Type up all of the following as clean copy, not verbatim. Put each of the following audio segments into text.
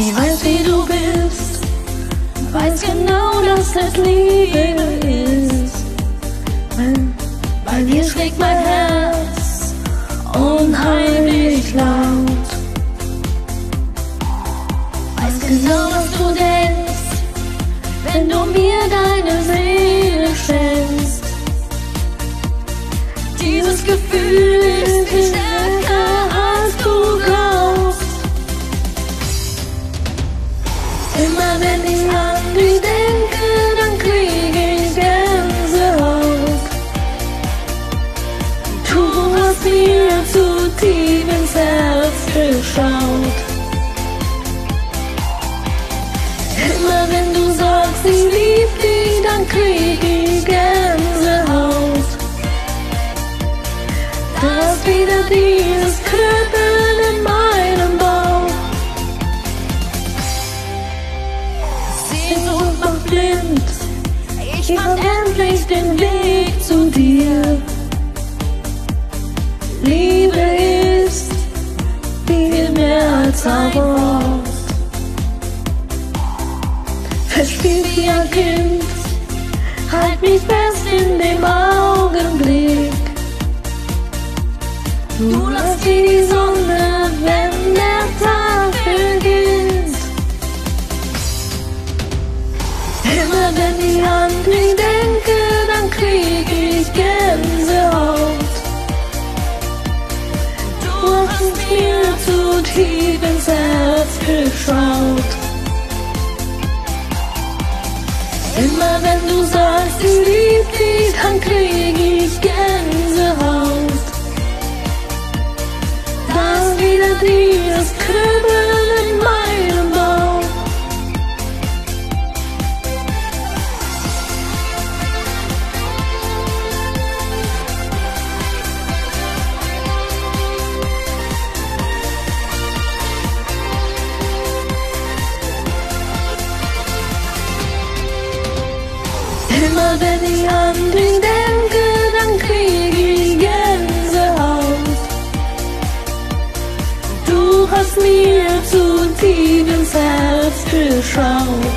Ich weiß, wie du bist, weiß genau, dass das Liebe ist. Bei dir schlägt mein Herz unheimlich laut. Weiß genau, was du denkst, wenn du mir deine Seele schenkst. Dieses Gefühl ist viel stärker, als du glaubst. Immer wenn ich an dich denke, dann kriege ich Gänsehaut. Du hast mir zu tief ins Herz geschaut. Immer wenn du sagst, ich lieb dich, dann krieg ich Gänsehaut. Da ist wieder dieses Kribbeln in meinem Bauch. Sehnsucht macht blind, ich fand endlich den Weg zu dir. Liebe ist viel mehr als ein Wort. Verspielt wie ein Kind, halt mich fest in dem Augenblick. Du lässt wie die Sonne, wenn der Tag beginnt. Immer wenn ich an dich denke, dann krieg ich Gänsehaut. Du hast mir zu tief ins Herz geschaut. Immer wenn du sagst, ich lieb dich, dann krieg ich Gänsehaut. Da ist wieder dieses Kribbeln in meinem Bauch. Immer wenn ich an dich denke, dann krieg ich Gänsehaut. Du hast mir zu tief ins Herz geschaut.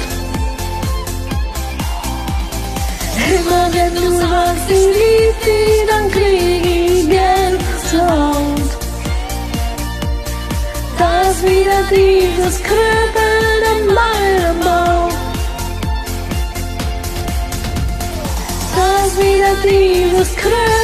Immer wenn du sagst, ich lieb dich, dann krieg ich Gänsehaut. Da ist wieder dieses Kribbeln in meinem Bauch. Da ist wieder dieses Kribbeln.